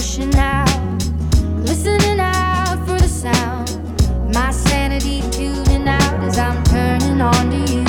emotion out, listening out for the sound. My sanity tuning out as I'm turning on to you.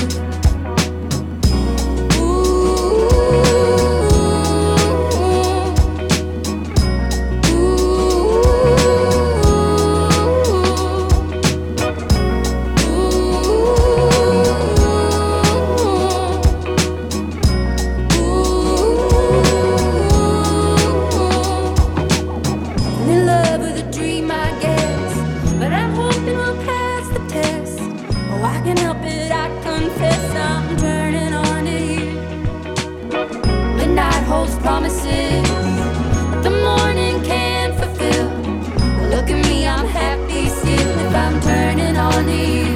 Promises that the morning can't fulfill. Look at me, I'm happy still if I'm turning on to you.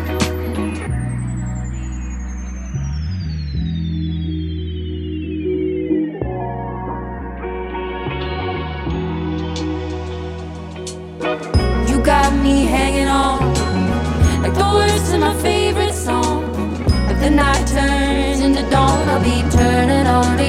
You got me hanging on like the words in my favorite song. If the night turns into dawn, I'll be turning on.